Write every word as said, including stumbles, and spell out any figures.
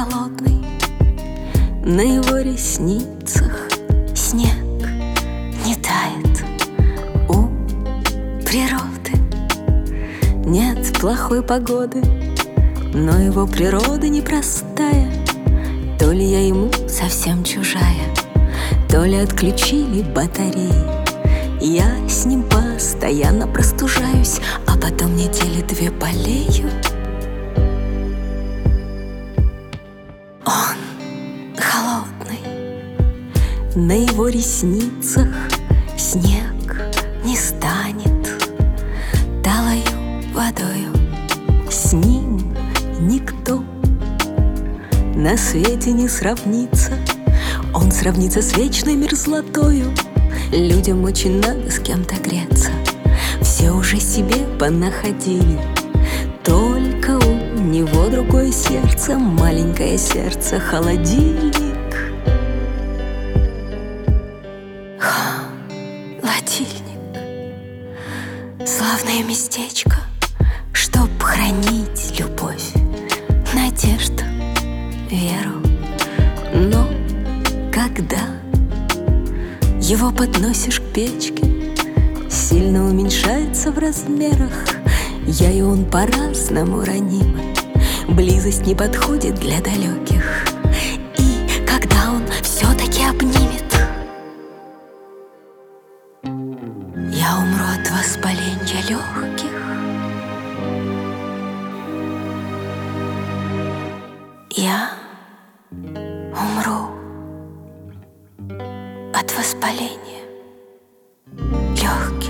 холодный, на его ресницах снег не тает. У природы нет плохой погоды, но его природа непростая. То ли я ему совсем чужая, то ли отключили батареи. Я с ним постоянно простужаюсь, а потом недели две болею. Он холодный, на его ресницах снег не станет. Талою водою с ним никто на свете не сравнится. Он сравнится с вечной мерзлотою. Людям очень надо с кем-то греться, все уже себе понаходили. Только у него другое сердце, маленькое сердце, холодильник. Холодильник, славное местечко, чтоб хранить любовь, надежду, веру. Но когда его подносишь к печке, сильно уменьшается в размерах. Я и он по-разному ранимы, близость не подходит для далеких. И когда он все-таки обнимет, я умру от воспаления легких. Я умру от воспаления легких.